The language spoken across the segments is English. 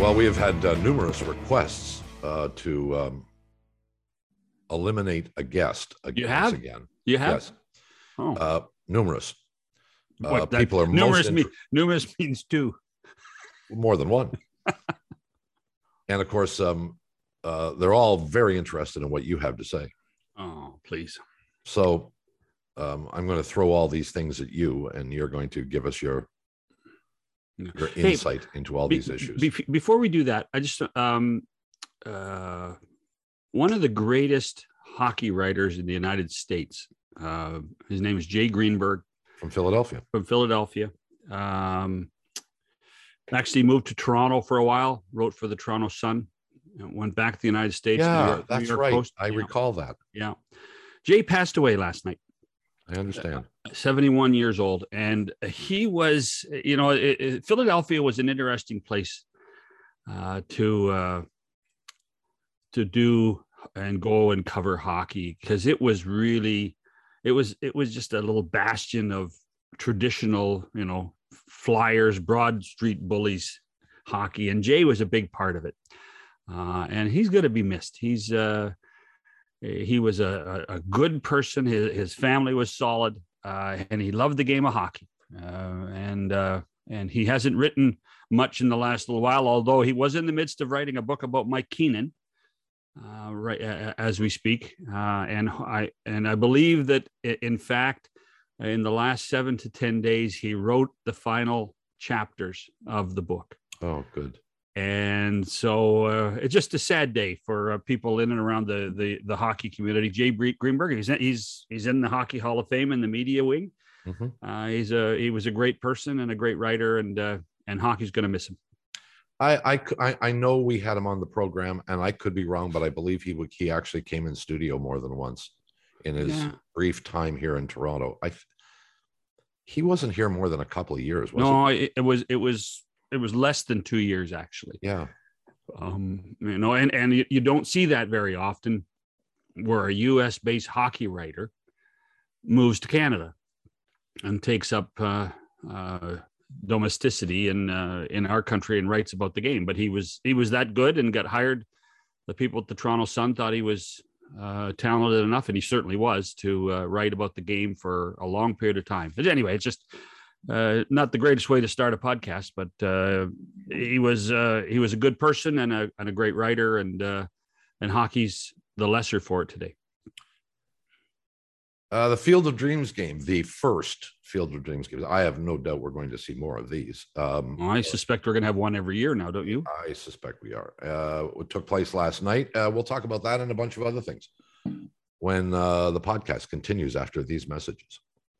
Well, we have had numerous requests to eliminate a guest You once have? again. You have? Yes. Oh, Numerous. what, People are numerous numerous means two. more than one. And of course, they're all very interested in what you have to say. Oh, please. So I'm going to throw all these things at you, and you're going to give us your insight into all these issues. Before we do that, I just one of the greatest hockey writers in the United States. His name is Jay Greenberg From Philadelphia. Actually moved to Toronto for a while, wrote for the Toronto Sun, went back to the United States. Yeah, that's right. Post. I recall that. Yeah. Jay passed away last night. I understand. 71 years old. And he was, Philadelphia was an interesting place to do and go and cover hockey, because it was really, it was just a little bastion of traditional, Flyers, Broad Street Bullies hockey. And Jay was a big part of it. And he's going to be missed. He was a good person. His family was solid, and he loved the game of hockey. And he hasn't written much in the last little while, although he was in the midst of writing a book about Mike Keenan, right as we speak. And I believe that, in fact, in the last 7 to 10 days, he wrote the final chapters of the book. Oh, good. And so it's just a sad day for people in and around the hockey community. Jay Greenberg, he's in the Hockey Hall of Fame in the media wing. Mm-hmm. He was a great person and a great writer, and hockey's going to miss him. I know we had him on the program, and I could be wrong, but I believe he actually came in studio more than once in his brief time here in Toronto. He wasn't here more than a couple of years, was he? No, it was less than 2 years, actually. Yeah. And you don't see that very often, where a U.S. based hockey writer moves to Canada and takes up domesticity in our country and writes about the game. But he was that good and got hired. The people at the Toronto Sun thought he was talented enough, and he certainly was, to write about the game for a long period of time. But anyway, it's just not the greatest way to start a podcast, but he was a good person and a great writer, and hockey's the lesser for it today. The Field of Dreams game, the first Field of Dreams game. I have no doubt we're going to see more of these. I suspect we're going to have one every year now, don't you? I suspect we are. It took place last night. We'll talk about that and a bunch of other things when the podcast continues after these messages.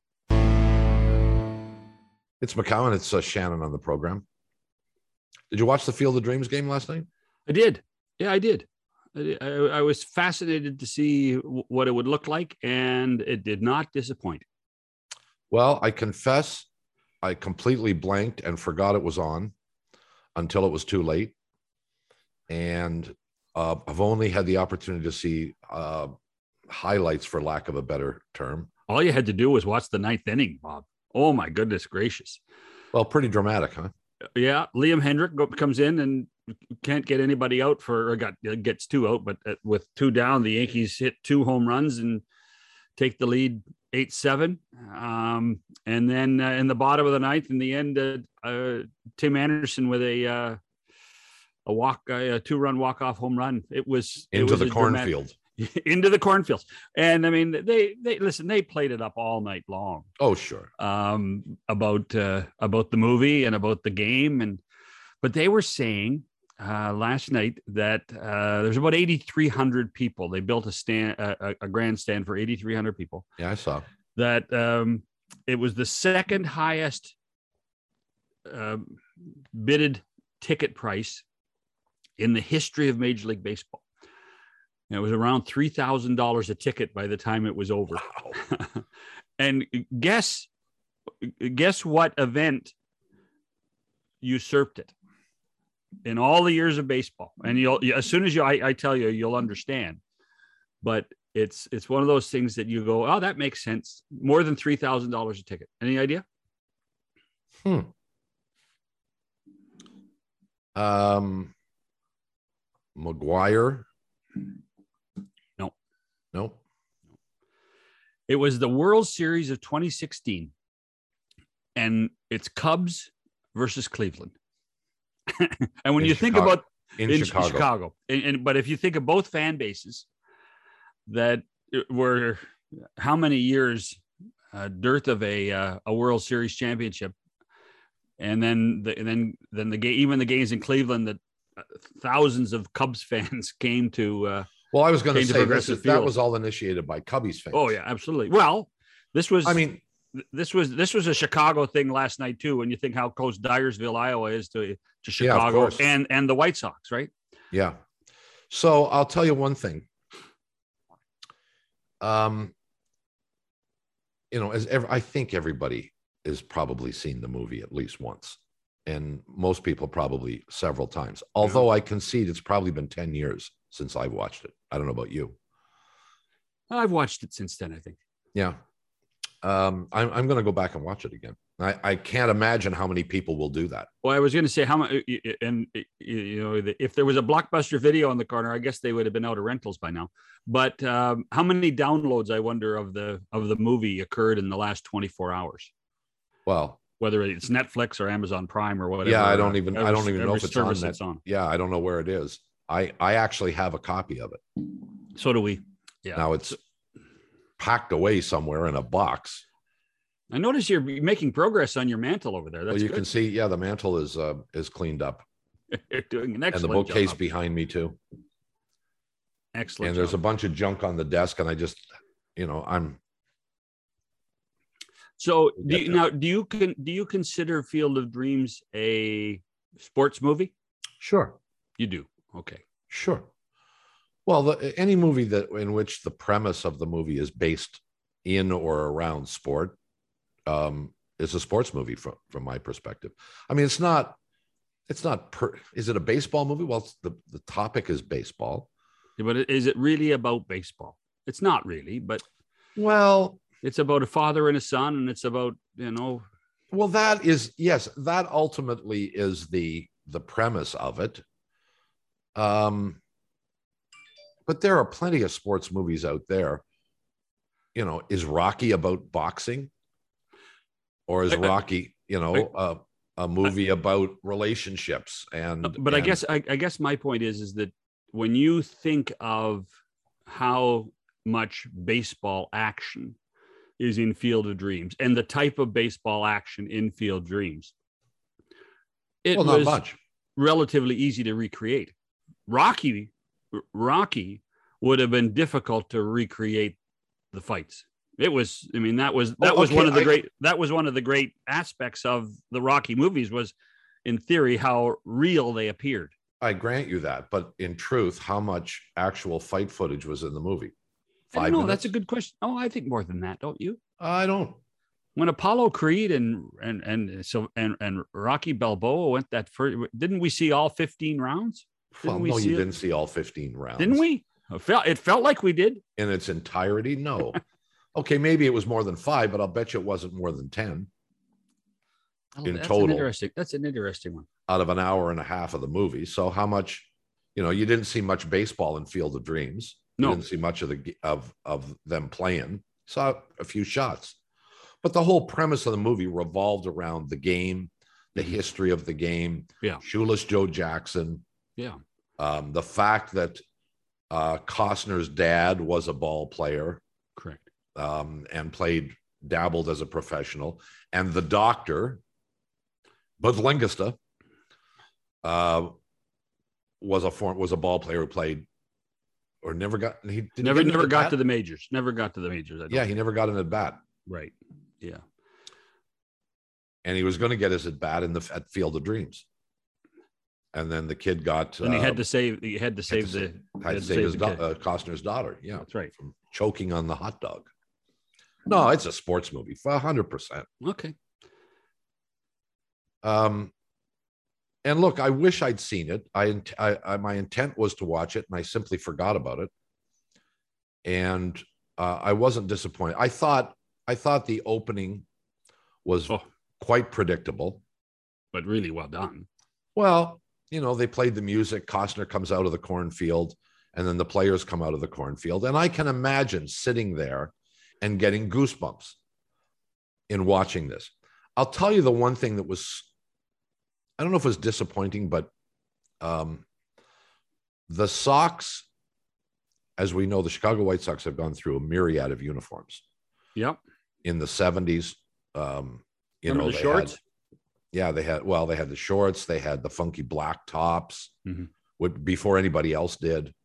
It's McCowan. It's Shannon on the program. Did you watch the Field of Dreams game last night? I did. Yeah, I did. I was fascinated to see what it would look like, and it did not disappoint. Well, I confess, I completely blanked and forgot it was on until it was too late. And I've only had the opportunity to see highlights, for lack of a better term. All you had to do was watch the ninth inning, Bob. Oh, my goodness gracious. Well, pretty dramatic, huh? Yeah. Liam Hendrick comes in and can't get anybody out gets 2 out, but with 2 down, the Yankees hit 2 home runs and take the lead 8-7. And then in the bottom of the ninth, in the end, Tim Anderson with a 2-run walk-off home run. It was into the cornfield. Into the cornfields. And I mean, they played it up all night long. Oh, sure. About the movie and about the game. But they were saying last night that there's about 8,300 people. They built a grandstand for 8,300 people. Yeah, I saw that. It was the second highest bidded ticket price in the history of Major League Baseball. And it was around $3,000 a ticket by the time it was over. Wow. And guess what event usurped it in all the years of baseball? And as soon as I tell you, you'll understand. But it's one of those things that you go, oh, that makes sense. More than $3,000 a ticket. Any idea? McGuire. No. Nope. It was the World Series of 2016, and it's Cubs versus Cleveland. And when you think about in Chicago, but if you think of both fan bases that were how many years dearth of a World Series championship, and then the game, even the games in Cleveland that thousands of Cubs fans came to. Well, I was going to say that was all initiated by Cubbies fans. Oh yeah, absolutely. Well, this was. I mean, this was a Chicago thing last night too. When you think how close Dyersville, Iowa, is to Chicago and the White Sox, right? Yeah. So I'll tell you one thing. I think everybody has probably seen the movie at least once, and most people probably several times. Although I concede it's probably been 10 years since I've watched it. I don't know about you. I've watched it since then, I think. Yeah. I'm going to go back and watch it again. I can't imagine how many people will do that. Well, I was going to say how much, and if there was a Blockbuster Video in the corner, I guess they would have been out of rentals by now. But how many downloads, I wonder, of the movie occurred in the last 24 hours? Well, whether it's Netflix or Amazon Prime or whatever. Yeah, I don't even know if it's on that. Yeah, I don't know where it is. I actually have a copy of it. So do we. Yeah. Now it's packed away somewhere in a box. I notice you're making progress on your mantle over there. That's you good. Can see, yeah, the mantle is cleaned up. You're doing an excellent job. And the bookcase job behind me too. Excellent. And there's a bunch of junk on the desk, and I just, I'm. So do you consider Field of Dreams a sports movie? Sure. You do. Okay. Sure. Well, any movie in which the premise of the movie is based in or around sport is a sports movie from my perspective. I mean, it's not. Is it a baseball movie? Well, the topic is baseball. Yeah, but is it really about baseball? It's not really, but well, it's about a father and a son, and it's about Well, that ultimately is the premise of it. But there are plenty of sports movies out there. Is Rocky about boxing? Or is Rocky, a movie about relationships? I guess my point is that when you think of how much baseball action is in Field of Dreams and the type of baseball action in Field of Dreams, it was not much. Relatively easy to recreate. Rocky would have been difficult to recreate the fights. It was, that was one of the great aspects of the Rocky movies was, in theory, how real they appeared. I grant you that, but in truth, how much actual fight footage was in the movie? 5 minutes? That's a good question. Oh, I think more than that, don't you? I don't. When Apollo Creed and Rocky Balboa went that first, didn't we see all 15 rounds? You didn't see all 15 rounds. Didn't we? It felt like we did. In its entirety? No. Okay, maybe it was more than 5, but I'll bet you it wasn't more than 10 in total. That's an interesting one. Out of an hour and a half of the movie. So how much, you didn't see much baseball in Field of Dreams. No. You didn't see much of them playing. Saw a few shots. But the whole premise of the movie revolved around the game, the history of the game. Yeah. Shoeless Joe Jackson. Yeah. The fact that Costner's dad was a ball player. Correct. And dabbled as a professional. And the doctor, Bud Langista, was a ball player who played or never got to the majors. Never got to the majors. Yeah, he never got an at bat. Right. Yeah. And he was going to get his at bat at Field of Dreams. And then the kid got. And he had to save Costner's daughter. Yeah, that's right. From choking on the hot dog. No, it's a sports movie for 100%. Okay. And look, I wish I'd seen it. My intent was to watch it, and I simply forgot about it. And I wasn't disappointed. I thought the opening was quite predictable, but really well done. Well, they played the music. Costner comes out of the cornfield, and then the players come out of the cornfield. And I can imagine sitting there and getting goosebumps in watching this. I'll tell you the one thing that was, I don't know if it was disappointing, but the Sox, as we know, the Chicago White Sox have gone through a myriad of uniforms. Yep. In the 70s, the shorts? They had the shorts, they had the funky black tops, before anybody else did.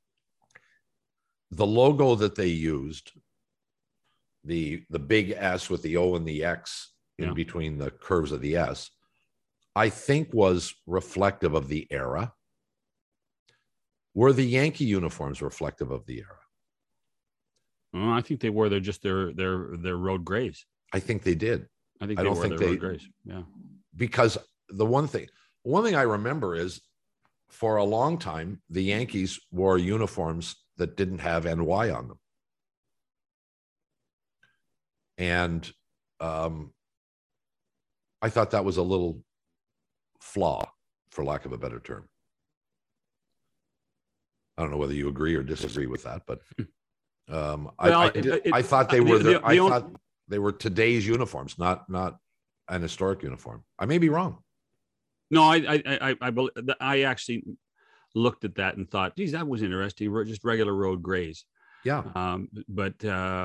The logo that they used, the big S with the O and the X in between the curves of the S, I think was reflective of the era. Were the Yankee uniforms reflective of the era? Oh, I think they wore their road grays. I think they did. I don't think they road grays. Yeah. Because the one thing I remember is, for a long time, the Yankees wore uniforms that didn't have NY on them. And I thought that was a little flaw, for lack of a better term. I don't know whether you agree or disagree with that, but I thought they were I thought they were today's uniforms, not an historic uniform. I may be wrong. No, I actually looked at that and thought, geez, that was interesting. Just regular road grays. Yeah. But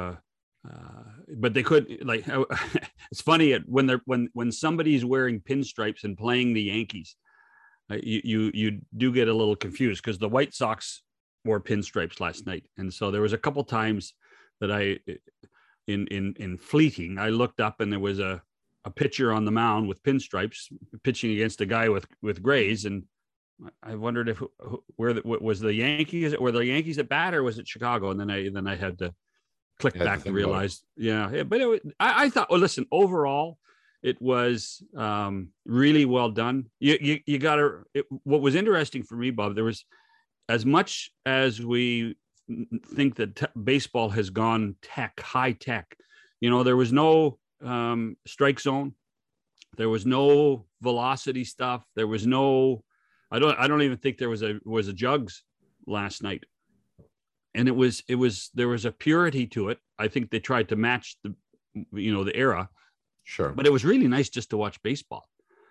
they could, like, it's funny when somebody's wearing pinstripes and playing the Yankees, you do get a little confused, because the White Sox wore pinstripes last night. And so there was a couple times that in fleeting, I looked up and there was a pitcher on the mound with pinstripes pitching against a guy with grays. And I wondered was the Yankees, were the Yankees at bat, or was it Chicago? And then I had to click back to realize, but I thought, well, listen, overall, it was really well done. You got to. What was interesting for me, Bob, there was, as much as we think that baseball has gone high tech, there was no strike zone, there was no velocity stuff, there was no. I don't even think there was a jugs last night, and there was a purity to it. I think they tried to match the era. Sure. But it was really nice just to watch baseball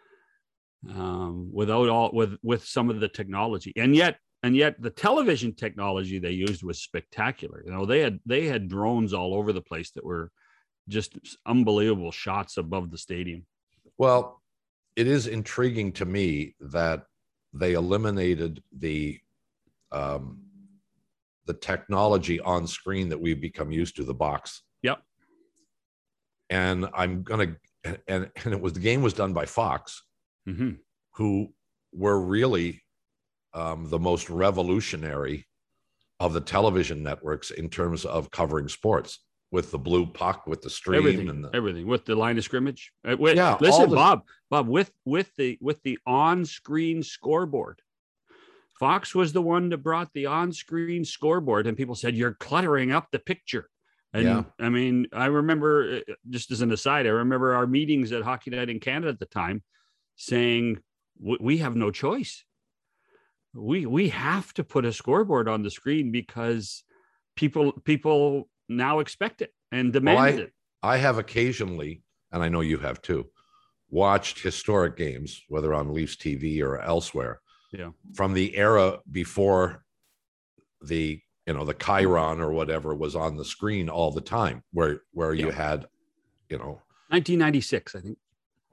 with some of the technology. And yet the television technology they used was spectacular. They had drones all over the place that were just unbelievable shots above the stadium. Well, it is intriguing to me that they eliminated the technology on screen that we've become used to, the box. Yep. And the game was done by Fox, who were really the most revolutionary of the television networks in terms of covering sports, with the blue puck, with the stream, everything with the line of scrimmage. Listen, Bob, with the on-screen scoreboard. Fox was the one that brought the on-screen scoreboard, and people said, "You're cluttering up the picture." And I mean, I remember, just as an aside, I remember our meetings at Hockey Night in Canada at the time saying, we have no choice. We have to put a scoreboard on the screen because people now expect it and demand it. I have occasionally, and I know you have too, watched historic games, whether on Leafs TV or elsewhere, from the era before the Chiron or whatever was on the screen all the time, where you had, 1996, I think.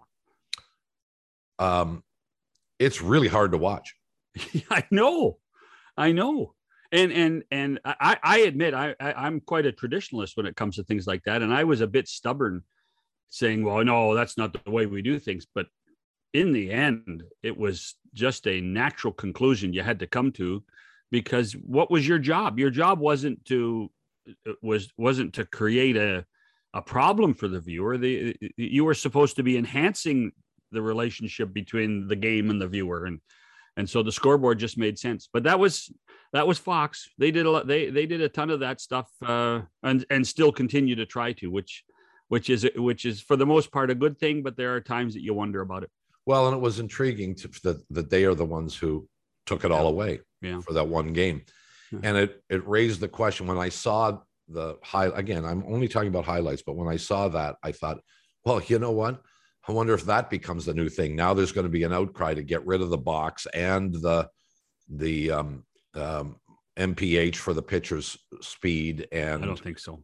It's really hard to watch. I know. And I admit, I'm quite a traditionalist when it comes to things like that. And I was a bit stubborn saying, well, no, that's not the way we do things. But in the end, it was just a natural conclusion you had to come to. Because what was your job? Your job wasn't to create a problem for the viewer. You were supposed to be enhancing the relationship between the game and the viewer, and so the scoreboard just made sense. But that was Fox. They did a lot. They did a ton of that stuff, and still continue to try to, which is for the most part a good thing. But there are times that you wonder about it. Well, and it was intriguing that they are the ones who took it all away for that one game. And it raised the question when I saw again, I'm only talking about highlights, but when I saw that, I thought, well, you know what? I wonder if that becomes the new thing. Now there's going to be an outcry to get rid of the box and the MPH for the pitcher's speed. And I don't think so.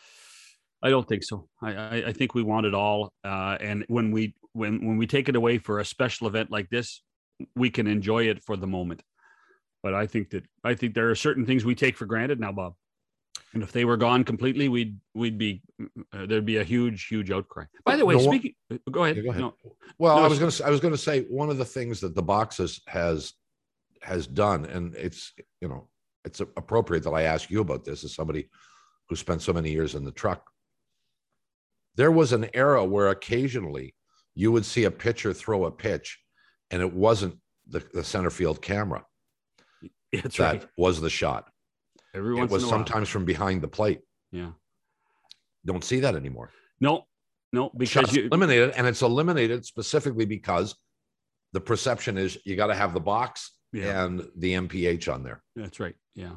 I think we want it all. And when we take it away for a special event like this, we can enjoy it for the moment. But I think there are certain things we take for granted now, Bob. And if they were gone completely, there'd be a huge outcry. By the way, go ahead. Go ahead. I was going to say one of the things that the box has done, and it's appropriate that I ask you about this as somebody who spent so many years in the truck. There was an era where occasionally you would see a pitcher throw a pitch and it wasn't the center field camera. That's that right. was the shot. It was sometimes from behind the plate. Yeah. Don't see that anymore. No, because you eliminated, and it's eliminated specifically because the perception is you got to have the box and the MPH on there. That's right. Yeah.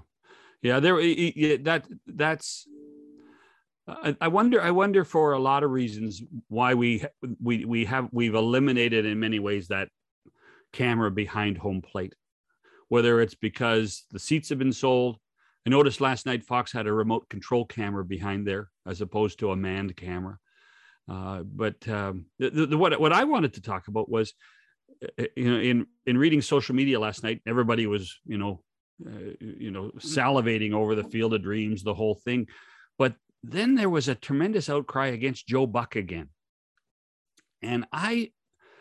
That's. I wonder for a lot of reasons why we've eliminated in many ways that camera behind home plate, whether it's because the seats have been sold. I noticed last night Fox had a remote control camera behind there as opposed to a manned camera. But what I wanted to talk about was, in reading social media last night, everybody was, salivating over the Field of Dreams, the whole thing. But then there was a tremendous outcry against Joe Buck again. And I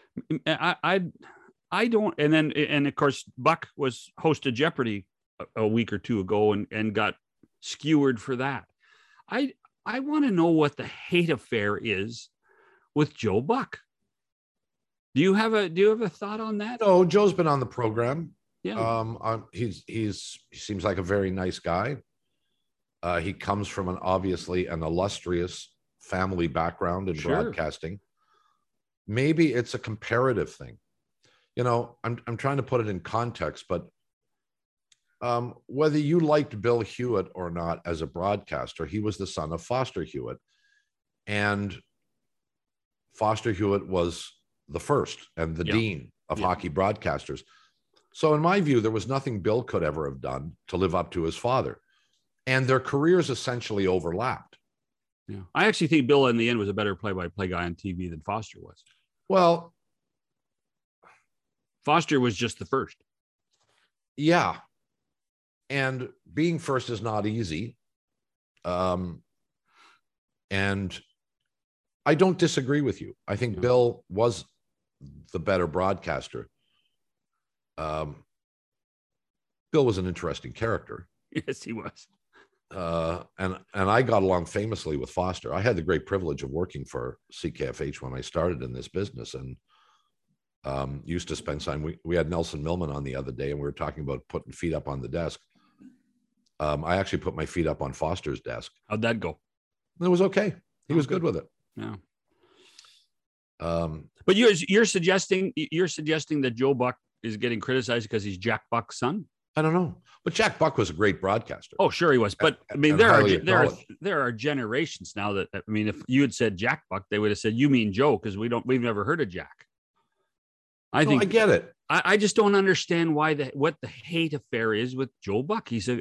don't, and of course, Buck was host of Jeopardy a week or two ago and got skewered for that. I want to know what the hate affair is with Joe Buck. Do you have a thought on that? No, Joe's been on the program. Yeah. He seems like a very nice guy. He comes from obviously an illustrious family background in broadcasting. Maybe it's a comparative thing. I'm trying to put it in context, but whether you liked Bill Hewitt or not as a broadcaster, he was the son of Foster Hewitt. And Foster Hewitt was the first and the dean of hockey broadcasters. So in my view, there was nothing Bill could ever have done to live up to his father. And their careers essentially overlapped. Yeah. I actually think Bill in the end was a better play-by-play guy on TV than Foster was. Well, Foster was just the first. Yeah. And being first is not easy. And I don't disagree with you. I think Bill was the better broadcaster. Bill was an interesting character. Yes, he was. And I got along famously with Foster. I had the great privilege of working for CKFH when I started in this business, and used to spend time. We had Nelson Millman on the other day, and we were talking about putting feet up on the desk. I actually put my feet up on Foster's desk. How'd that go? It was okay. He was good with it. Yeah. But you're suggesting that Joe Buck is getting criticized because he's Jack Buck's son? I don't know, but Jack Buck was a great broadcaster. Oh, sure he was. But I mean, there are generations now that, I mean, if you had said Jack Buck, they would have said, you mean Joe, because we've never heard of Jack. I get it. I just don't understand what the hate affair is with Joe Buck. Is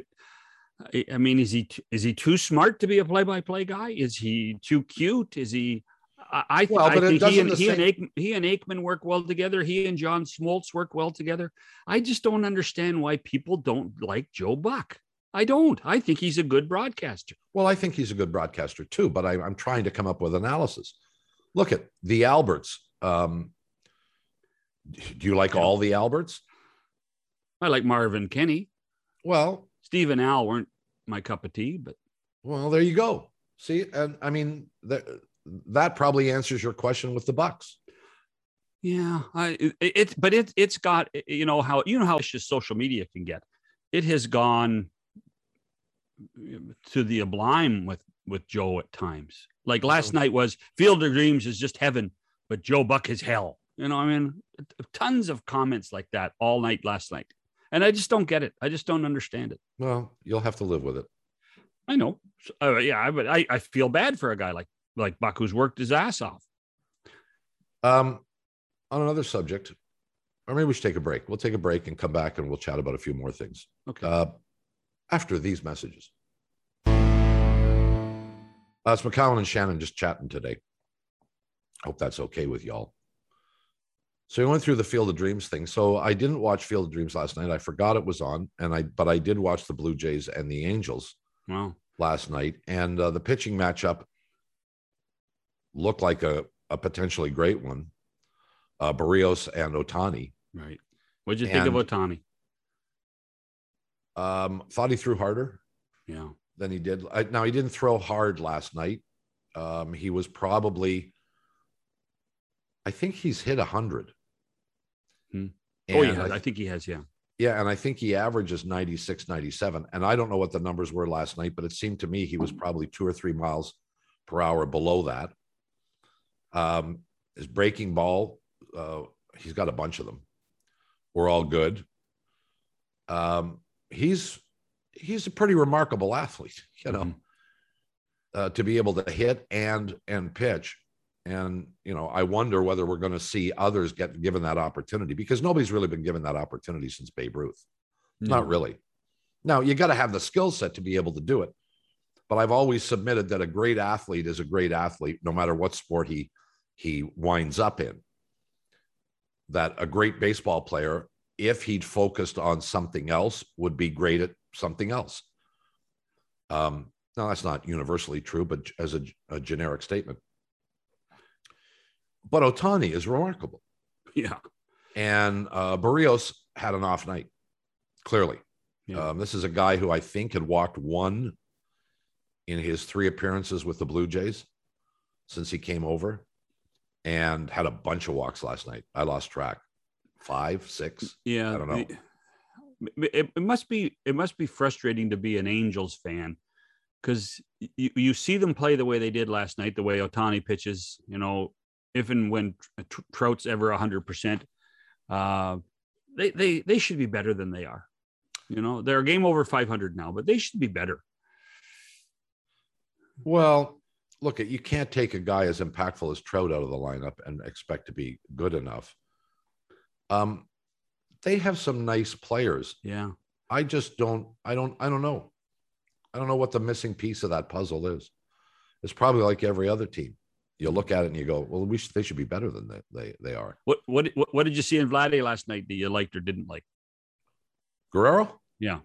he too smart to be a play-by-play guy? Is he too cute? Is he? I think he and Aikman work well together. He and John Smoltz work well together. I just don't understand why people don't like Joe Buck. I don't. I think he's a good broadcaster. Well, I think he's a good broadcaster too, but I'm trying to come up with analysis. Look at the Alberts. Do you like all the Alberts? I like Marvin Kenny. Well, Steve and Al weren't my cup of tea, but. Well, there you go. See, and I mean, that probably answers your question with the Bucks. Yeah, it's got, how vicious social media can get. It has gone to the sublime with Joe at times. Like last night was Field of Dreams is just heaven, but Joe Buck is hell. You know, I mean, tons of comments like that all night last night. And I just don't get it. I just don't understand it. Well, you'll have to live with it. I know. Yeah, but I feel bad for a guy like Buck who's worked his ass off. On another subject, or maybe we should take a break. We'll take a break and come back and we'll chat about a few more things. Okay. After these messages. It's McCowan and Shannon just chatting today. Hope that's okay with y'all. So we went through the Field of Dreams thing. So I didn't watch Field of Dreams last night. I forgot it was on, but I did watch the Blue Jays and the Angels last night. And the pitching matchup looked like a potentially great one. Barrios and Ohtani. Right. What did you think of Ohtani? Thought he threw harder. Yeah. Than he did. Now, he didn't throw hard last night. He was probably, I think he's hit 100. Oh, yeah, I think he has, yeah. Yeah, and I think he averages 96, 97. And I don't know what the numbers were last night, but it seemed to me he was probably 2 or 3 miles per hour below that. His breaking ball, he's got a bunch of them. We're all good. He's a pretty remarkable athlete, you know, to be able to hit and pitch. And, you know, I wonder whether we're going to see others get given that opportunity, because nobody's really been given that opportunity since Babe Ruth. No. Not really. Now, you got to have the skill set to be able to do it. But I've always submitted that a great athlete is a great athlete, no matter what sport he winds up in. That a great baseball player, if he'd focused on something else, would be great at something else. Now, that's not universally true, but as a generic statement. But Ohtani is remarkable. Yeah. And Barrios had an off night, clearly. Yeah. This is a guy who I think had walked 1 in his 3 appearances with the Blue Jays since he came over, and had a bunch of walks last night. I lost track. 5, 6. Yeah. I don't know. It must be frustrating to be an Angels fan, because you see them play the way they did last night, the way Ohtani pitches, you know, if and when Trout's ever 100%, they should be better than they are. You know, they're a game over 500 now, but they should be better. Well, look, you can't take a guy as impactful as Trout out of the lineup and expect to be good enough. They have some nice players. Yeah. I don't know. I don't know what the missing piece of that puzzle is. It's probably like every other team. You look at it and you go, well, they should be better than they are. What did you see in Vladdy last night that you liked or didn't like? Guerrero? Yeah.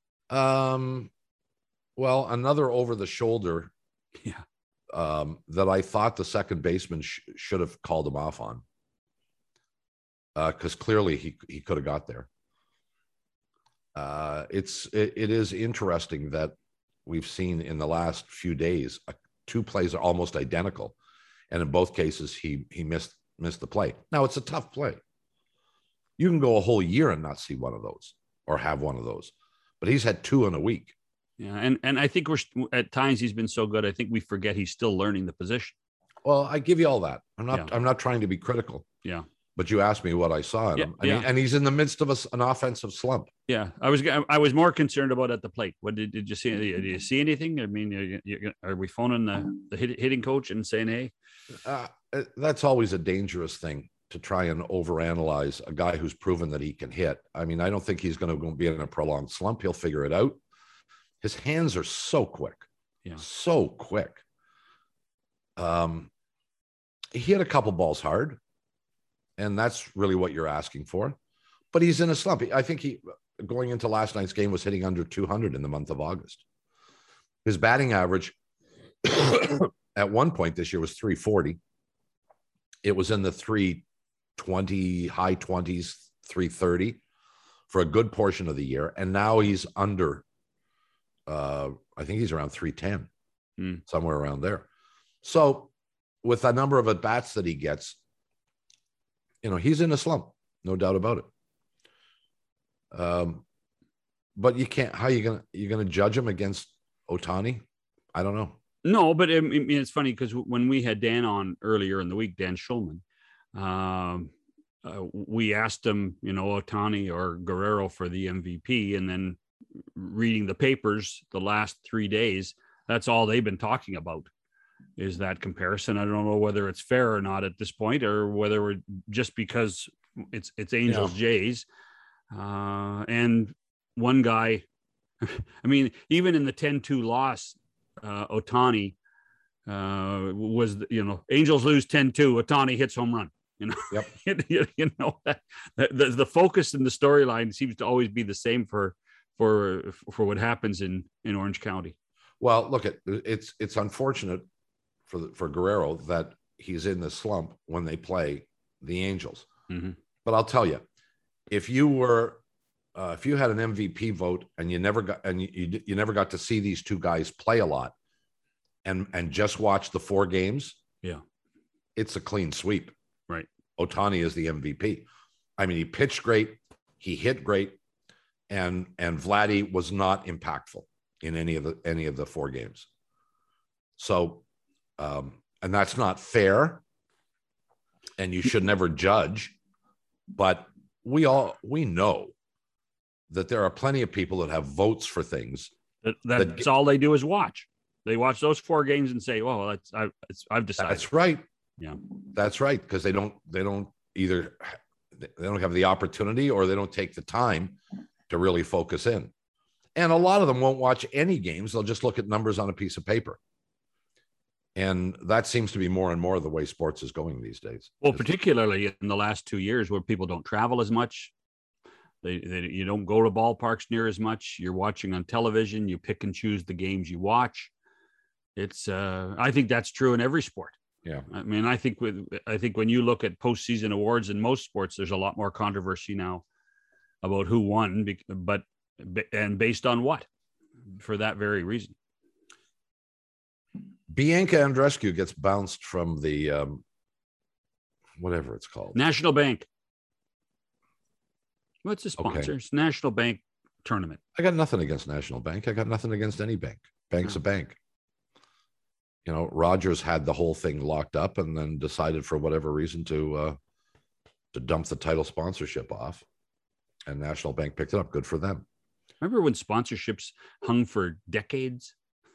Well, another over the shoulder. Yeah. That I thought the second baseman should have called him off on. Because clearly he could have got there. It is interesting that we've seen in the last few days 2 plays are almost identical, and in both cases he missed the play. Now, it's a tough play. You can go a whole year and not see one of those or have one of those, but he's had 2 in a week. Yeah, and I think at times he's been so good, I think we forget he's still learning the position. Well, I give you all that. I'm not trying to be critical. Yeah. But you asked me what I saw in him, and he's in the midst of an offensive slump. Yeah, I was more concerned about at the plate. What did you see? Did you see anything? I mean, are we phoning the hitting coach and saying, "Hey"? That's always a dangerous thing, to try and overanalyze a guy who's proven that he can hit. I mean, I don't think he's going to be in a prolonged slump. He'll figure it out. His hands are so quick, so quick. He hit a couple balls hard. And that's really what you're asking for. But he's in a slump. I think going into last night's game, was hitting under 200 in the month of August. His batting average at one point this year was 340. It was in the 320, high 20s, 330 for a good portion of the year. And now he's under, I think he's around 310, somewhere around there. So with the number of at-bats that he gets, you know, he's in a slump, no doubt about it. But you can't. How you're gonna judge him against Ohtani? I don't know. No, but I mean, it's funny because when we had Dan on earlier in the week, Dan Schulman, we asked them, Otani or Guerrero for the MVP, and then reading the papers the last 3 days, that's all they've been talking about is that comparison. I don't know whether it's fair or not at this point, or whether we're just because it's Angels, Jays, and one guy. I mean, even in the 10-2 loss, Otani was, Angels lose 10-2, Otani hits home run. Yep. The focus and the storyline seems to always be the same for what happens in Orange County. Well, look, it's unfortunate for Guerrero that he's in the slump when they play the Angels. Mm-hmm. But I'll tell you, if you had an MVP vote and you never got to see these two guys play a lot, and just watch the 4 games, it's a clean sweep. Right. Otani is the MVP. I mean, he pitched great, he hit great, and Vladdy was not impactful in any of the 4 games. So, and that's not fair, and you should never judge. But we know that there are plenty of people that have votes for things. That's all they do is watch. They watch those 4 games and say, "Well, I've decided." That's right. Yeah, that's right. Because they don't have the opportunity, or they don't take the time to really focus in. And a lot of them won't watch any games. They'll just look at numbers on a piece of paper. And that seems to be more and more the way sports is going these days. Well, particularly in the last 2 years where people don't travel as much. You don't go to ballparks near as much. You're watching on television. You pick and choose the games you watch. I think that's true in every sport. Yeah. I mean, I think when you look at postseason awards in most sports, there's a lot more controversy now about who won, and based on what, for that very reason. Bianca Andreescu gets bounced from the whatever it's called. National Bank. What's the sponsor? It's National Bank tournament. I got nothing against National Bank. I got nothing against any bank. Bank's a bank. Rogers had the whole thing locked up and then decided for whatever reason to dump the title sponsorship off, and National Bank picked it up. Good for them. Remember when sponsorships hung for decades?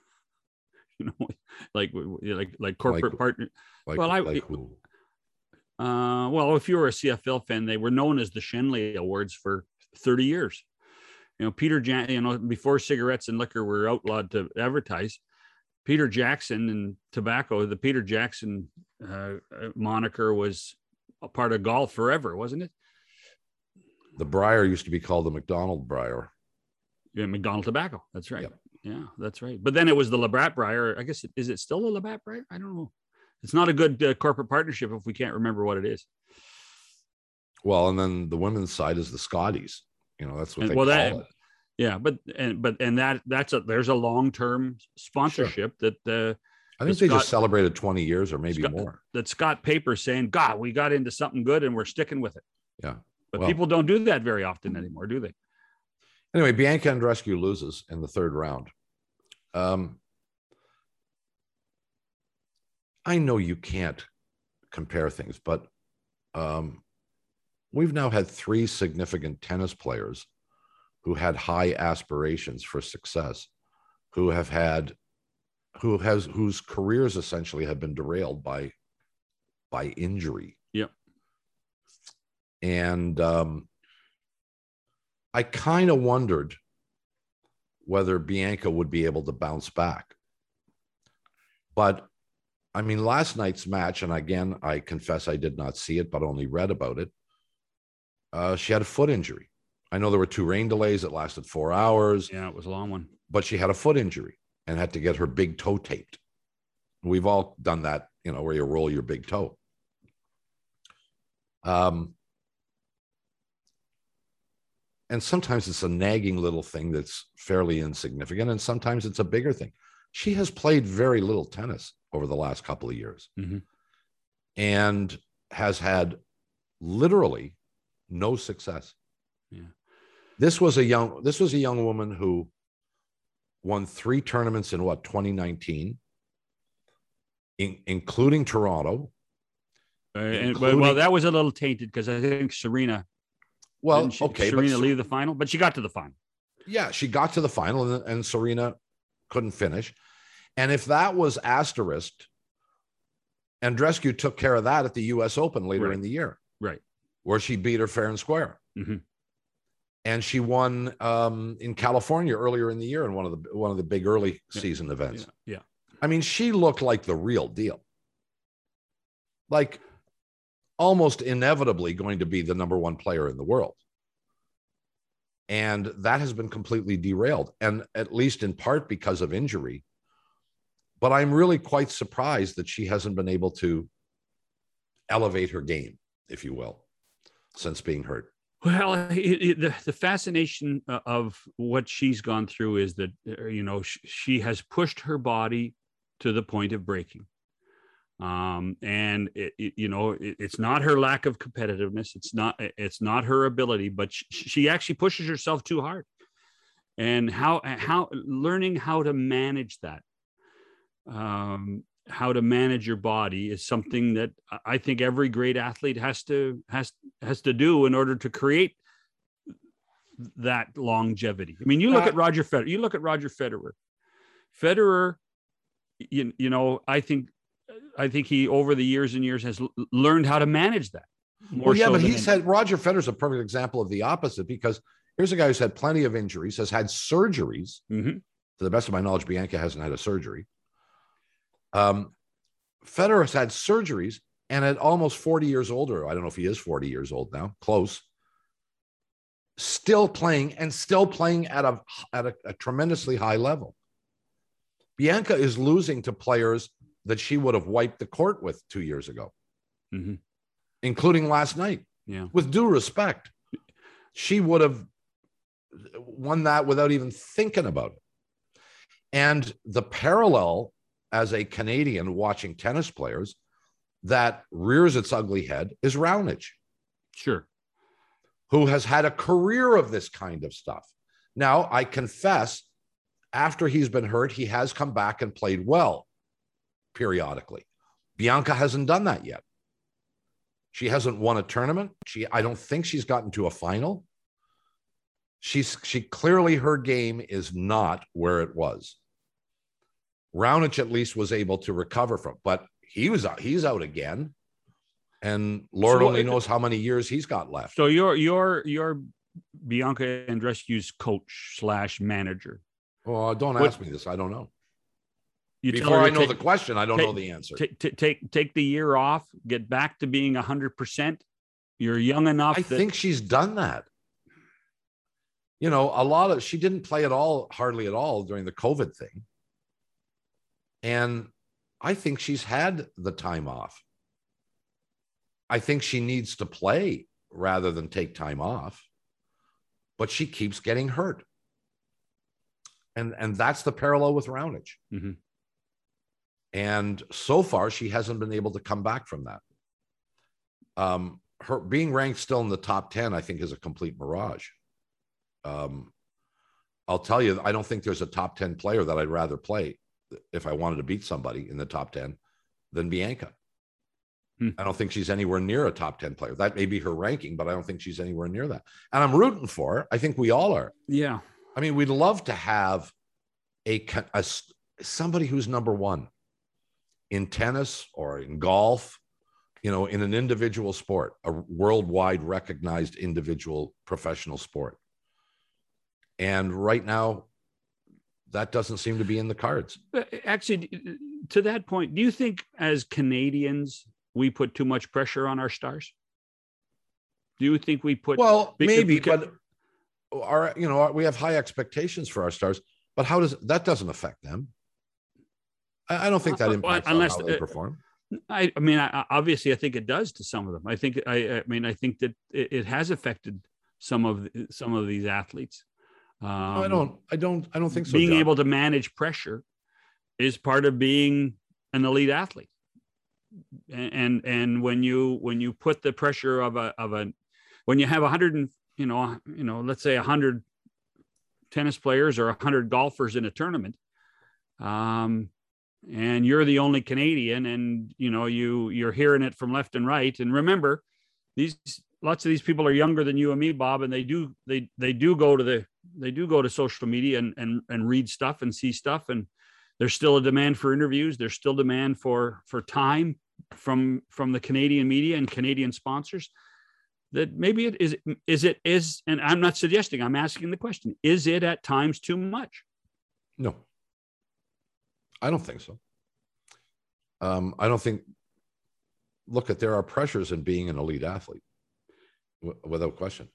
Like corporate partner. Like who? Well, if you were a CFL fan, they were known as the Shenley Awards for 30 years. Peter before cigarettes and liquor were outlawed to advertise, Peter Jackson and tobacco, the Peter Jackson moniker was a part of golf forever, wasn't it? The Briar used to be called the McDonald Briar. Yeah, McDonald Tobacco. That's right. Yep. Yeah, that's right. But then it was the Labatt Briar. I guess, is it still the Labatt Briar? I don't know. It's not a good corporate partnership if we can't remember what it is. Well, and then the women's side is the Scotties. That's what they call it. Yeah, there's a long-term sponsorship. Sure. That I think they just celebrated 20 years or maybe more. That Scott Paper saying, "God, we got into something good and we're sticking with it." Yeah, but people don't do that very often anymore, do they? Anyway, Bianca Andreescu loses in the 3rd round. I know you can't compare things, but we've now had 3 significant tennis players who had high aspirations for success, whose careers essentially have been derailed by injury. Yep. And I kind of wondered whether Bianca would be able to bounce back. But I mean, last night's match, and again, I confess I did not see it, but only read about it. She had a foot injury. I know there were 2 rain delays that lasted 4 hours. Yeah, it was a long one. But she had a foot injury and had to get her big toe taped. We've all done that, where you roll your big toe. And sometimes it's a nagging little thing that's fairly insignificant, and sometimes it's a bigger thing. She has played very little tennis over the last couple of years, mm-hmm. and has had literally no success. Yeah. This was a young woman who won 3 tournaments in 2019, including Toronto, Well, that was a little tainted because I think Serena. Well, Serena leave the final, but she got to the final. Yeah, she got to the final, and Serena couldn't finish. And if that was asterisked, Andreescu took care of that at the U.S. Open later in the year, right, where she beat her fair and square. Mm-hmm. And she won in California earlier in the year in one of the big early season events. Yeah. I mean, she looked like the real deal. Like almost inevitably going to be the number one player in the world. And that has been completely derailed, and at least in part because of injury. But I'm really quite surprised that she hasn't been able to elevate her game, if you will, since being hurt. Well, the fascination of what she's gone through is that, she has pushed her body to the point of breaking. And it's not her lack of competitiveness. It's not her ability, but she actually pushes herself too hard. And how learning how to manage that, how to manage your body is something that I think every great athlete has to do in order to create that longevity. I mean, you look at Roger Federer. You look at Roger Federer. Federer, I think he, over the years and years, has learned how to manage that. Roger Federer's a perfect example of the opposite, because here's a guy who's had plenty of injuries, has had surgeries. Mm-hmm. To the best of my knowledge, Bianca hasn't had a surgery. Federer has had surgeries, and at almost 40 years old, or I don't know if he is 40 years old now, close, still playing at a tremendously high level. Bianca is losing to players that she would have wiped the court with 2 years ago, mm-hmm. including last night. Yeah. With due respect, she would have won that without even thinking about it. And the parallel as a Canadian watching tennis players that rears its ugly head is Raonic. Sure. Who has had a career of this kind of stuff. Now, I confess, after he's been hurt, he has come back and played well periodically. Bianca hasn't done that yet. She hasn't won a tournament. I don't think she's gotten to a final. She clearly, her game is not where it was. Raonic at least was able to recover from, but he's out again, and Lord only knows how many years he's got left. So you're Bianca Andreescu's coach / manager. Oh, don't ask me this. I don't know. Before I know the question, I don't know the answer. Take the year off, get back to being 100%. You're young enough. I think she's done that. She didn't play hardly at all during the COVID thing. And I think she's had the time off. I think she needs to play rather than take time off, but she keeps getting hurt. And that's the parallel with Raonic. Mm-hmm. And so far, she hasn't been able to come back from that. Her being ranked still in the top 10, I think, is a complete mirage. I'll tell you, I don't think there's a top 10 player that I'd rather play if I wanted to beat somebody in the top 10 than Bianca. I don't think she's anywhere near a top 10 player. That may be her ranking, but I don't think she's anywhere near that. And I'm rooting for her. I think we all are. Yeah. I mean, we'd love to have somebody who's number one in tennis or in golf, in an individual sport, a worldwide recognized individual professional sport. And right now, that doesn't seem to be in the cards. Actually, to that point, do you think as Canadians, we put too much pressure on our stars? Do you think we put... Well, maybe, but we have high expectations for our stars, but that doesn't affect them. I don't think that impacts how they perform. I mean, obviously, I think it does to some of them. I think that it has affected some of these athletes. I don't think so. Being John. able to manage pressure is part of being an elite athlete. And when you put the pressure when you have 100 let's say 100 tennis players or 100 golfers in a tournament, and you're the only Canadian, and you're hearing it from left and right. And remember, lots of these people are younger than you and me, Bob, and they do go to social media and read stuff and see stuff, and there's still a demand for interviews. There's still demand for time from the Canadian media and Canadian sponsors. That maybe it is, and I'm not suggesting, I'm asking the question, is it at times too much? No, I don't think so. I don't think, there are pressures in being an elite athlete, without question.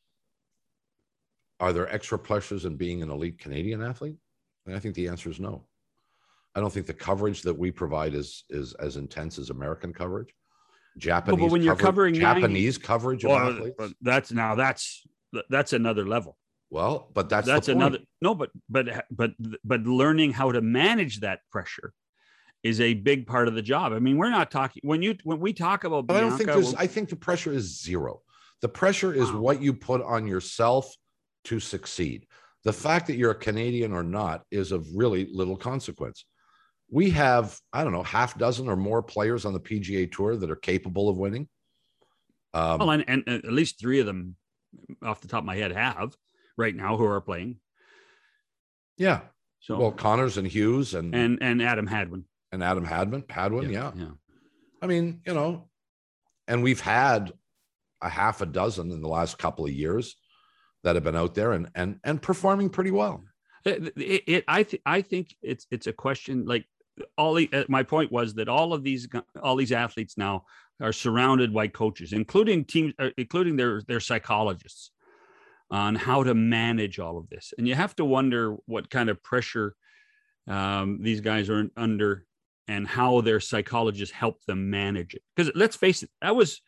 Are there extra pressures in being an elite Canadian athlete? And I think the answer is no. I don't think the coverage that we provide is as intense as American coverage. Japanese, but when you're covering Japanese coverage of athletes, that's another level. Well, but that's another. No, but learning how to manage that pressure is a big part of the job. I mean, we're not talking when we talk about Bianca, I don't think I think the pressure is zero. The pressure is what you put on yourself to succeed. The fact that you're a Canadian or not is of really little consequence. We have, I don't know, half dozen or more players on the PGA Tour that are capable of winning. And at least 3 of them off the top of my head have right now who are playing. Yeah. So Connors and Hughes and Adam Hadwin. And Adam Hadwin, yeah. Yeah. I mean, and we've had a half a dozen in the last couple of years that have been out there and performing pretty well. I think it's a question like my point was that all these athletes now are surrounded by coaches, including their psychologists, on how to manage all of this. And you have to wonder what kind of pressure these guys are under and how their psychologists help them manage it. Because let's face it, that was,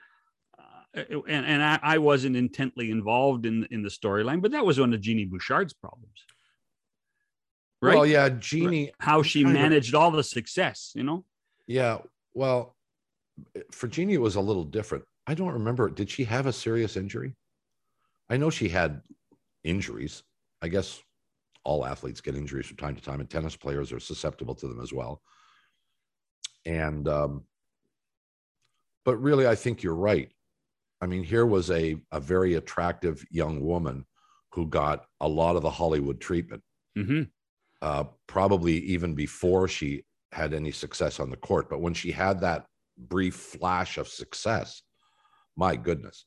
I wasn't intently involved in the storyline, but that was one of Jeannie Bouchard's problems. Right? Well, yeah, Jeannie, how she managed all the success, Yeah, well, for Jeannie, it was a little different. I don't remember. Did she have a serious injury? I know she had injuries. I guess all athletes get injuries from time to time, and tennis players are susceptible to them as well. And, but really, I think you're right. I mean, here was a very attractive young woman who got a lot of the Hollywood treatment. Mm-hmm. Probably even before she had any success on the court. But when she had that brief flash of success, my goodness.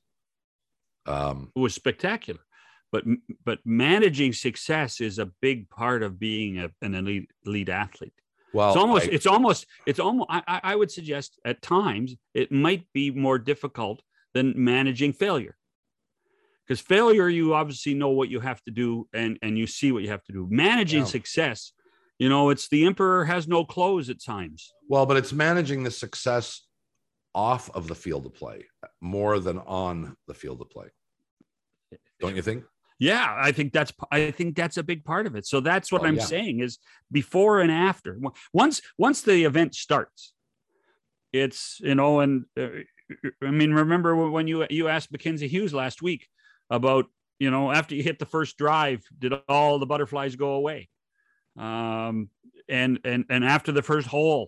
It was spectacular. But managing success is a big part of being an elite athlete. Well, it's almost. I would suggest at times it might be more difficult than managing failure. Because failure, you obviously know what you have to do and you see what you have to do. Managing success, it's the emperor has no clothes at times. Well, but it's managing the success off of the field of play more than on the field of play. Don't you think? Yeah, I think that's a big part of it. So that's what I'm saying is before and after. Once the event starts, it's, and I mean, remember when you asked Mackenzie Hughes last week about, after you hit the first drive, did all the butterflies go away? And after the first hole,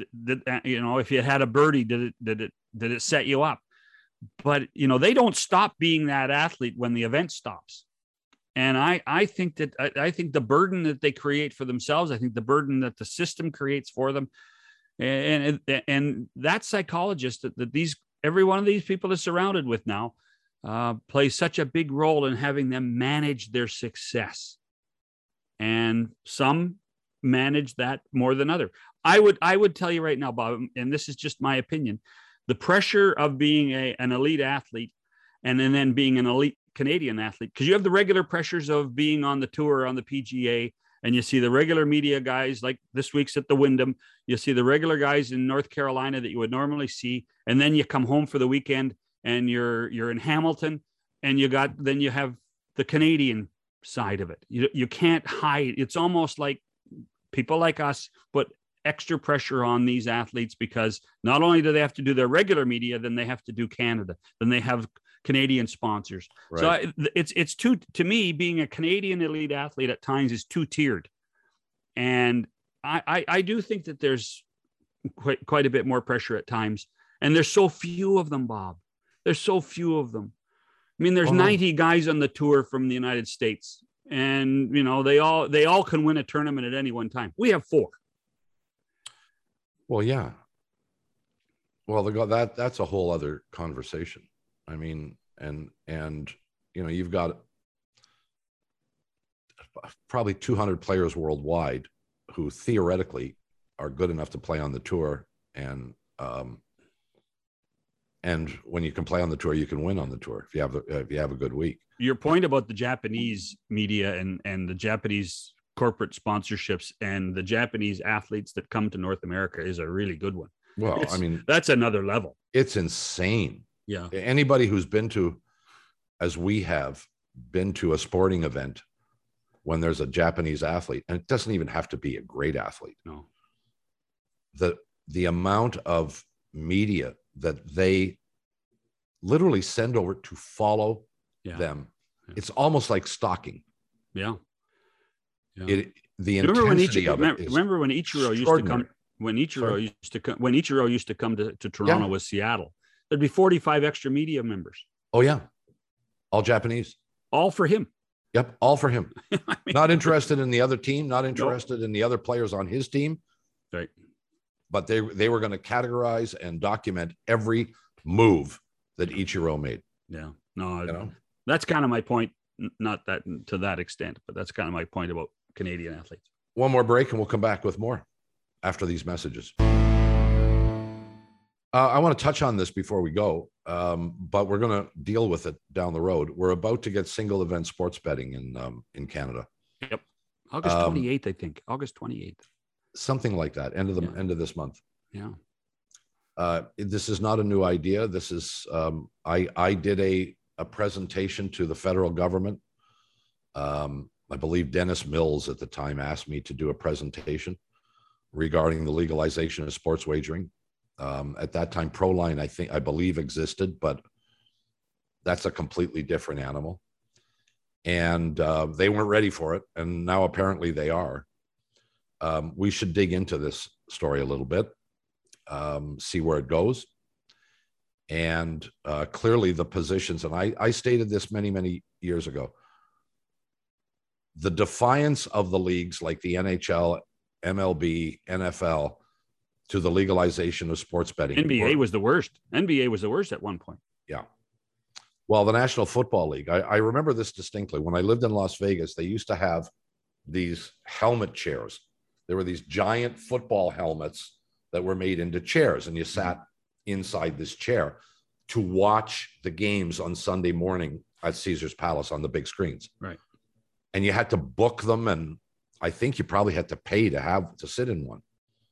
if you had a birdie, did it set you up? But, they don't stop being that athlete when the event stops. And I think the burden that they create for themselves, I think the burden that the system creates for them, and that psychologist that every one of these people is surrounded with now, plays such a big role in having them manage their success. And some manage that more than other. I would tell you right now, Bob, and this is just my opinion, the pressure of being an elite athlete and then being an elite Canadian athlete, because you have the regular pressures of being on the tour, on the PGA, and you see the regular media guys like this week's at the Wyndham. You see the regular guys in North Carolina that you would normally see. And then you come home for the weekend and you're in Hamilton, and you have the Canadian side of it. You can't hide. It's almost like people like us put extra pressure on these athletes because not only do they have to do their regular media, then they have to do Canada, then they have Canadian sponsors. Right. So it's to me, being a Canadian elite athlete at times is 2-tiered. And I do think that there's quite a bit more pressure at times, and there's so few of them, Bob. There's so few of them. I mean, there's 90 guys on the tour from the United States, and they all can win a tournament at any one time. We have 4. Well, yeah. Well, that's a whole other conversation. I mean, and you've got probably 200 players worldwide who theoretically are good enough to play on the tour, and when you can play on the tour, you can win on the tour if you have a good week. Your point about the Japanese media and the Japanese corporate sponsorships and the Japanese athletes that come to North America is a really good one. Well, that's another level. It's insane. Yeah. Anybody who's been to, as we have been to, a sporting event when there's a Japanese athlete, and it doesn't even have to be a great athlete. No. The amount of media that they literally send over to follow them, it's almost like stalking. Yeah. The intensity of it. Remember when Ichiro used to come? When Ichiro used to come to Toronto with Seattle, there'd be 45 extra media members. Oh yeah, all Japanese. All for him. Yep, all for him. Not interested in the other team, not interested in the other players on his team. Right. But they were going to categorize and document every move that Ichiro made. Yeah. No, that's kind of my point. Not that to that extent, but that's kind of my point about Canadian athletes. One more break and we'll come back with more after these messages. I want to touch on this before we go, but we're going to deal with it down the road. We're about to get single event sports betting in Canada. Yep. August 28th, I think. August 28th. Something like that. End of this month. Yeah. This is not a new idea. This is, I did a presentation to the federal government. I believe Dennis Mills at the time asked me to do a presentation regarding the legalization of sports wagering. At that time, Proline, I believe existed, but that's a completely different animal. And they weren't ready for it. And now apparently they are. We should dig into this story a little bit, see where it goes. And clearly the positions, and I stated this many, many years ago, the defiance of the leagues like the NHL, MLB, NFL to the legalization of sports betting. NBA was the worst. NBA was the worst at one point. Yeah. Well, the National Football League, I remember this distinctly. When I lived in Las Vegas, they used to have these helmet chairs. There were these giant football helmets that were made into chairs, and you sat inside this chair to watch the games on Sunday morning at Caesar's Palace on the big screens. Right. And you had to book them, and I think you probably had to pay to sit in one.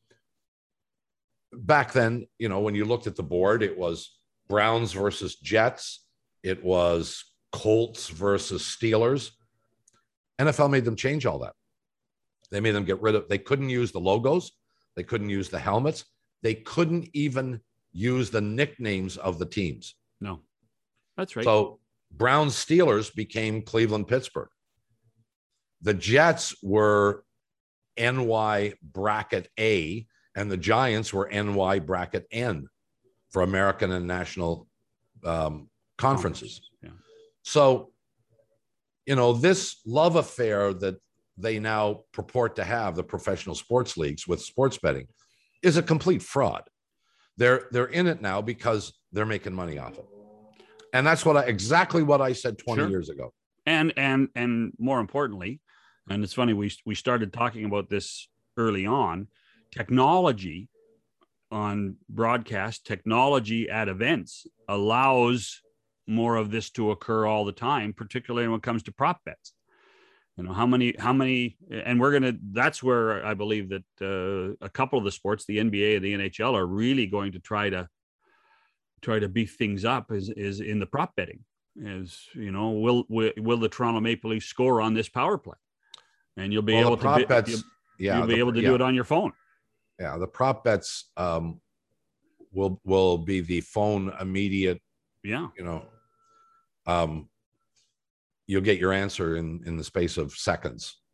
Back then, when you looked at the board, it was Browns versus Jets. It was Colts versus Steelers. NFL made them change all that. They made them they couldn't use the logos. They couldn't use the helmets. They couldn't even use the nicknames of the teams. No, that's right. So Browns Steelers became Cleveland Pittsburgh. The Jets were NY bracket A, and the Giants were NY bracket N for American and national conferences. Yeah. So, this love affair that they now purport to have, the professional sports leagues with sports betting, is a complete fraud. They're in it now because they're making money off it. And that's exactly what I said 20 years ago. And more importantly, and it's funny, we started talking about this early on, technology on broadcast, technology at events allows more of this to occur all the time, particularly when it comes to prop bets. How many, and that's where I believe that a couple of the sports, the NBA and the NHL, are really going to try to beef things up is in the prop betting. Will the Toronto Maple Leafs score on this power play? And you'll be able to do it on your phone. Yeah, the prop bets will be the phone immediate. Yeah, you'll get your answer in the space of seconds.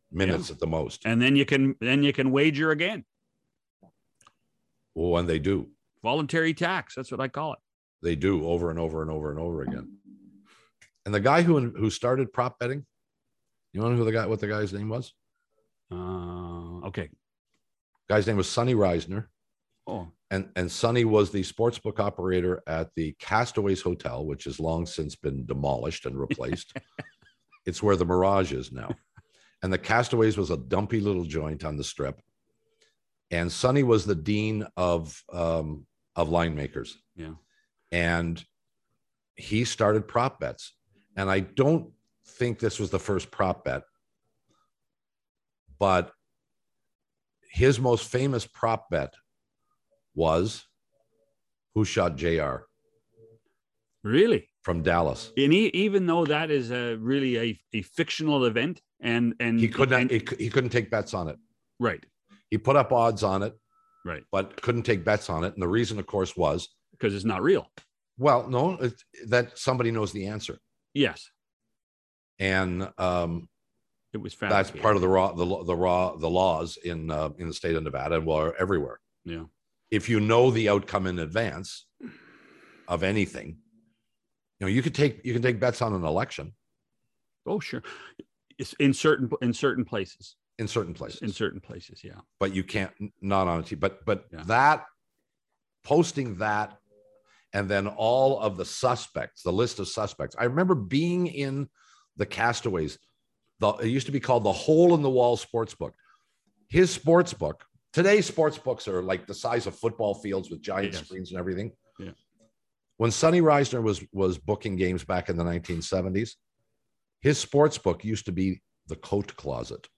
minutes at the most. And then you can wager again. Well, and they do. Voluntary tax. That's what I call it. They do over and over and over and over again. And the guy who started prop betting, you know what the guy's name was? Okay. Guy's name was Sonny Reisner. Oh. And Sonny was the sportsbook operator at the Castaways Hotel, which has long since been demolished and replaced. It's where the Mirage is now. And the Castaways was a dumpy little joint on the Strip. And Sonny was the dean of line makers. Yeah. And he started prop bets. And I don't think this was the first prop bet, but his most famous prop bet was who shot JR. Really? From Dallas. And even though that is really a fictional event, and he couldn't take bets on it. Right. He put up odds on it. Right. But couldn't take bets on it. And the reason, of course, was because it's not real. Well, no, that somebody knows the answer. Yes. And it was fabricated. That's part of the laws in the state of Nevada and everywhere. Yeah. If you know the outcome in advance of anything, you can take bets on an election. Oh, sure. It's in certain places. In certain places, yeah. But you can't, not on a team. But yeah. That posting that, and then all of the suspects, the list of suspects. I remember being in the Castaways. It used to be called the Hole in the Wall Sportsbook. His sportsbook. Today's sportsbooks are like the size of football fields with giant screens and everything. Yeah. When Sonny Reisner was booking games back in the 1970s, his sportsbook used to be the coat closet.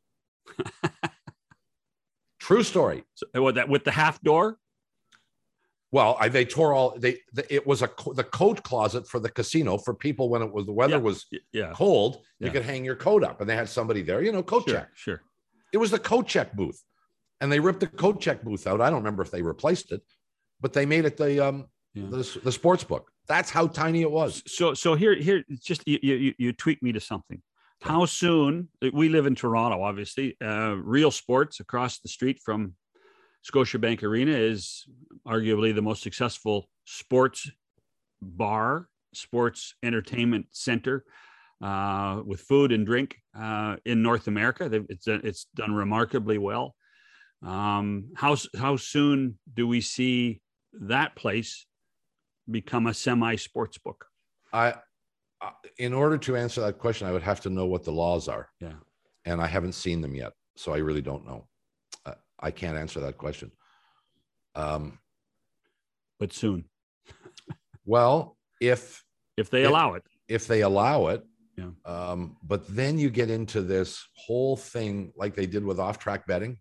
True story. So, with the half door? Well, they tore all. It was the coat closet for the casino for people when the weather was cold. You could hang your coat up, and they had somebody there. Coat check. Sure. It was the coat check booth, and they ripped the coat check booth out. I don't remember if they replaced it, but they made it the sports book. That's how tiny it was. So here, just you tweak me to something. Okay. How soon? We live in Toronto, obviously. Real Sports across the street from Scotiabank Arena is arguably the most successful sports bar, sports entertainment center with food and drink in North America. It's done remarkably well. How soon do we see that place become a semi-sports book? In order to answer that question, I would have to know what the laws are. Yeah. And I haven't seen them yet, so I really don't know. I can't answer that question. But soon. Well, if they allow it. If they allow it. Yeah. But then you get into this whole thing like they did with off-track betting.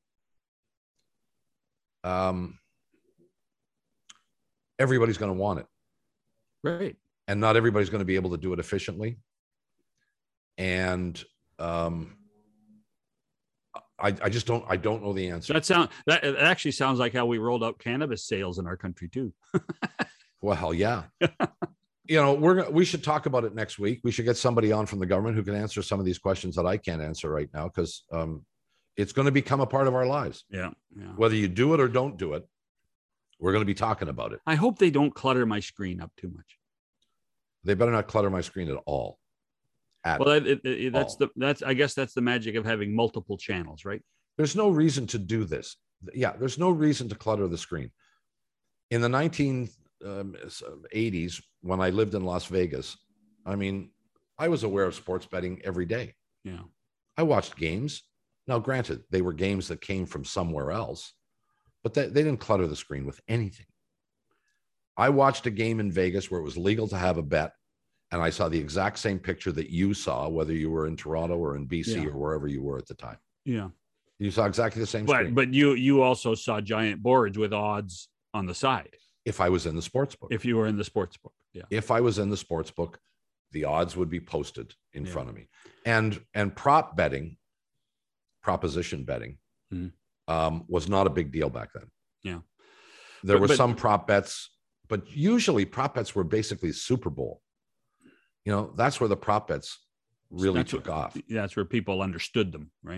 Everybody's going to want it. Right. And not everybody's going to be able to do it efficiently. And I just don't know the answer. That actually sounds like how we rolled out cannabis sales in our country too. Well, yeah. We should talk about it next week. We should get somebody on from the government who can answer some of these questions that I can't answer right now, because it's going to become a part of our lives. Yeah. Whether you do it or don't do it, we're going to be talking about it. I hope they don't clutter my screen up too much. They better not clutter my screen at all. I guess that's the magic of having multiple channels, right? There's no reason to do this. Yeah, there's no reason to clutter the screen. In the 1980s, when I lived in Las Vegas, I was aware of sports betting every day. Yeah. I watched games. Now, granted, they were games that came from somewhere else, but they didn't clutter the screen with anything. I watched a game in Vegas where it was legal to have a bet, and I saw the exact same picture that you saw, whether you were in Toronto or in BC or wherever you were at the time. Yeah. You saw exactly the same screen. But you also saw giant boards with odds on the side. If I was in the sports book. If you were in the sports book. Yeah. If I was in the sports book, the odds would be posted in front of me. And prop betting, proposition betting, was not a big deal back then. Yeah. There were some prop bets, but usually prop bets were basically Super Bowl. That's where the prop bets really took off. That's where people understood them, right?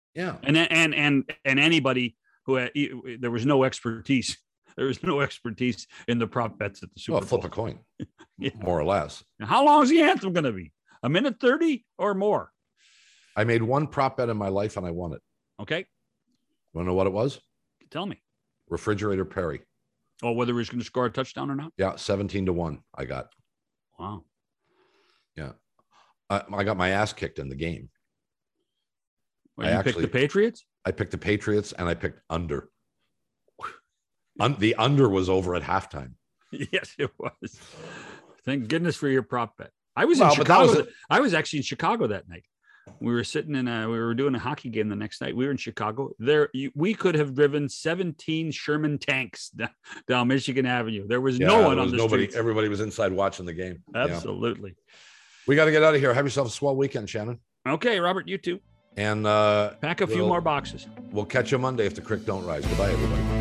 Yeah. And anybody who had, there was no expertise. There was no expertise in the prop bets at the Super Well, Bowl. flip a coin, more or less. Now, how long is the anthem going to be? A minute 30 or more? I made one prop bet in my life and I won it. Okay. Want to know what it was? Tell me. Refrigerator Perry. Oh, whether he's going to score a touchdown or not? Yeah, 17-1 I got. Wow. Yeah. I got my ass kicked in the game. Well, you picked the Patriots? I picked the Patriots and I picked under. The under was over at halftime. Yes, it was. Thank goodness for your prop bet. I was in Chicago. I was actually in Chicago that night. We were sitting we were doing a hockey game the next night. We were in Chicago. We could have driven 17 Sherman tanks down Michigan Avenue. There was no one on the streets. Everybody was inside watching the game. Absolutely. Yeah. We got to get out of here. Have yourself a swell weekend, Shannon. Okay, Robert, you too. And pack a few more boxes. We'll catch you Monday if the creek don't rise. Goodbye, everybody.